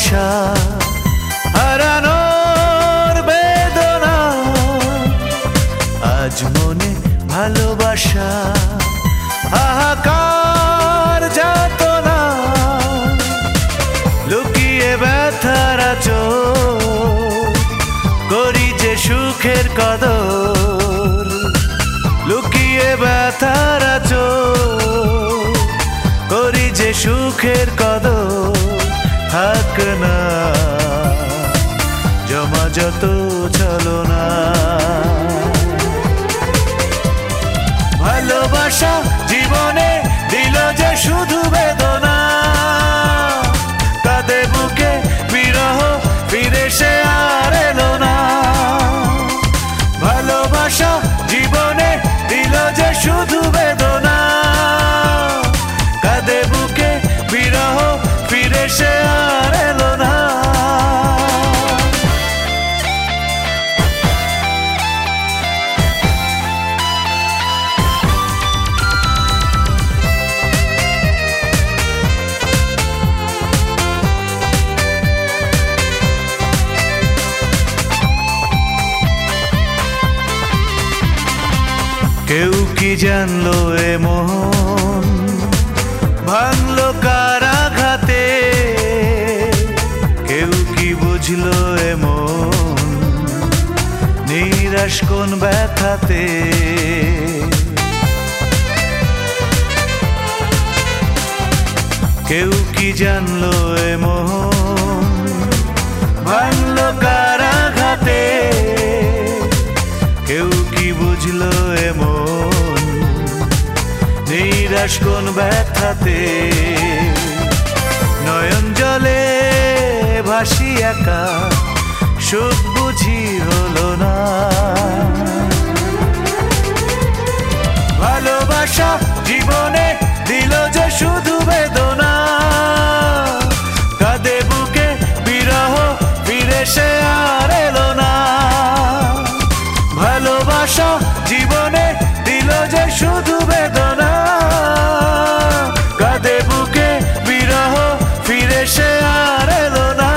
ভালোবাসা হারানোর বেদনা, আজ মনে ভালোবাসা হাহাকার যাতনা, লুকিয়ে ব্যথার আঁচল করি যে সুখের কদর, লুকিয়ে ব্যথার আঁচল করি যে সুখের কদর, থাক না জমা যত ছলনা। ভালোবাসা জীবনে দিল যে শুধু বেদনা, কাঁদে বুকে বিরহ ফিরে সে আর এলো না। ভালোবাসা জীবনে দিল যে শুধু বেদনা, কাঁদে বুকে বিরহ ফিরে সে আর এলো না। কেউ কি জানলো এ মন ভাঙলো কার আঘাতে, কেউ কি বুঝলো এ মন নিরাশ কোন ব্যথাতে। কেউ কি জানলো এ মন ভাঙলো কার আঘাতে, কেউ কি বুঝলো এ মন নিরাশ কোন ব্যথাতে। নয়ন জলে ভাসি একা সুখ বুঝি হলো না। ভালোবাসা জীবনে দিল যে শুধু বেদনা, কাঁদে বুকে বিরহ ফিরে সে আর এলো না। ভালোবাসা জীবনে দিল যে শুধু বেদনা, কাঁদে বুকে বিরহ ফিরে সে আর এলো না।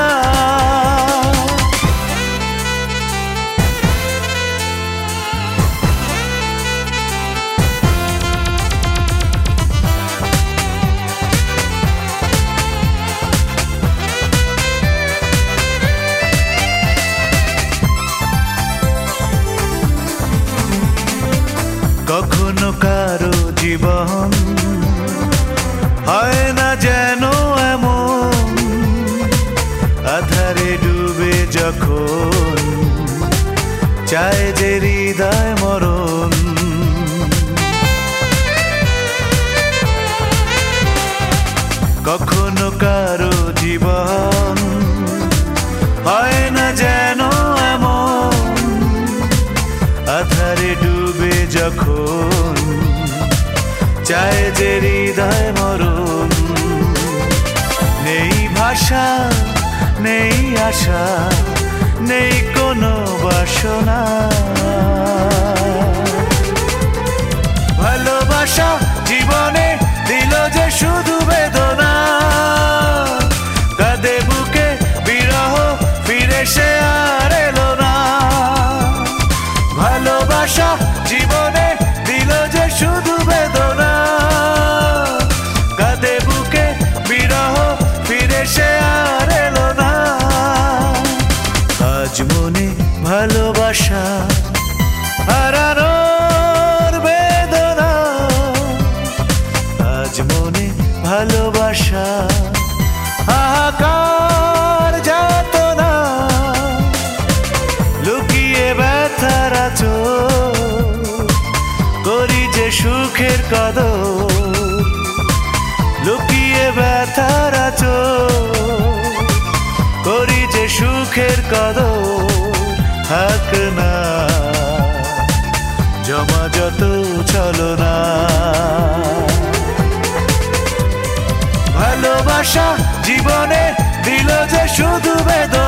কখনো কারো জীবন হয় না যেন এমন, আধারে ডুবে যখন চায় যে হৃদয় মরণ। কখনো কারো জীবন হয় না যেন এমন, আধারে ডুবে যখন চায় যে হৃদয় মরণ। নেই ভাষা নেই আশা নেই কোনো বাসনা। ভালোবাসা জীবনে দিল যে শুধু বেদনা, কাঁদে বুকে বিরহ ফিরে সে আর এলো না। ভালোবাসা জীবনে দিল যে শুধু বেদনা, কাঁদে বুকে বিরহ ফিরে সে আর এলো না। আজ মনে ভালোবাসা হারানোর বেদনা, আজ মনে ভালোবাসা হাহাকার যাতনা, লুকিয়ে ব্যথার আঁচল করি যে সুখের কদর, লুকিয়ে ব্যথার আঁচল করি যে সুখের কদর, থাক না জমা যত ছলনা। ভালোবাসা জীবনে দিল যে শুধু বেদনা,